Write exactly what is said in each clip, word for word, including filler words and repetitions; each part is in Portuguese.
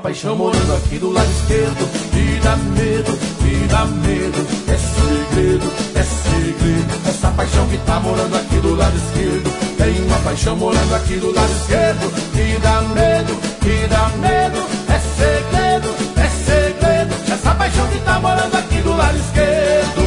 paixão morando aqui do lado esquerdo. E dá medo, e dá medo, é segredo, é segredo. Essa paixão que tá morando aqui do lado esquerdo. Tem uma paixão morando aqui do lado esquerdo. E dá medo, e dá medo, é segredo, é segredo. Essa paixão que tá morando aqui do lado esquerdo.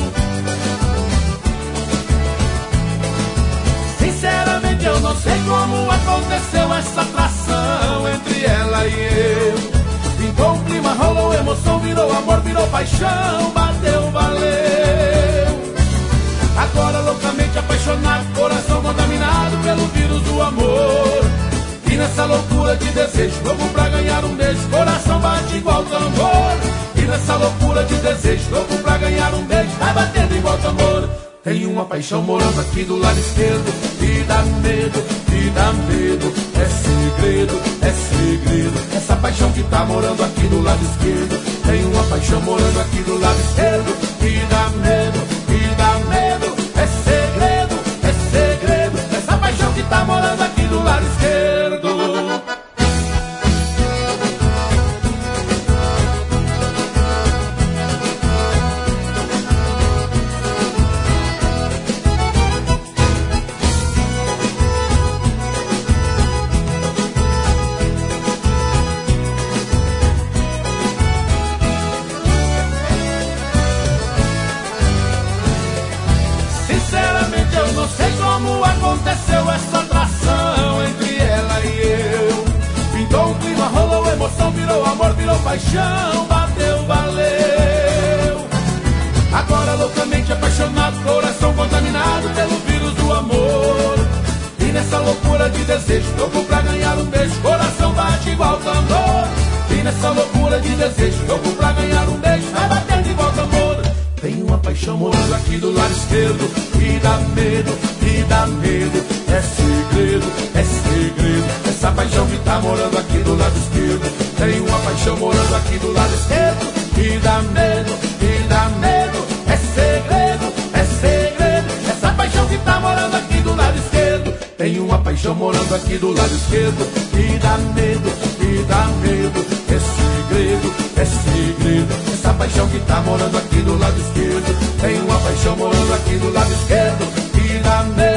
Sinceramente eu não sei como aconteceu essa atração entre ela e eu. Pintou um clima, rolou emoção, virou amor, virou paixão, bateu, valeu. Agora loucamente apaixonado, coração contaminado pelo vírus do amor. E nessa loucura de desejo, louco pra ganhar um beijo, coração bate igual tambor. E nessa loucura de desejo, louco pra ganhar um beijo, vai batendo igual tambor. Tem uma paixão morando aqui do lado esquerdo. E dá medo, e dá medo, é segredo, é segredo. Essa paixão que tá morando aqui do lado esquerdo. Tem uma paixão morando aqui do lado esquerdo. E dá medo, e dá medo, é segredo, é segredo. Essa paixão que tá morando aqui do lado esquerdo. Aconteceu essa atração entre ela e eu. Pintou um clima, rolou emoção, virou amor, virou paixão, bateu, valeu. Agora loucamente apaixonado, coração contaminado pelo vírus do amor. E nessa loucura de desejo, louco pra ganhar um beijo, coração bate igual tambor. E nessa loucura de desejo, louco pra ganhar um beijo, vai batendo igual tambor. Tem uma paixão morando aqui do lado esquerdo. E dá medo, e dá medo, é segredo, é segredo. Essa paixão que tá morando aqui do lado esquerdo. Tem uma paixão morando aqui do lado esquerdo. E dá medo, e dá medo, é segredo, é segredo. Essa paixão que tá morando aqui do lado esquerdo. Tem uma paixão morando aqui do lado esquerdo. E dá medo, e dá medo, é segredo, é segredo. Essa paixão que tá morando aqui do lado esquerdo. Tem uma paixão morando aqui do lado esquerdo. E dá medo.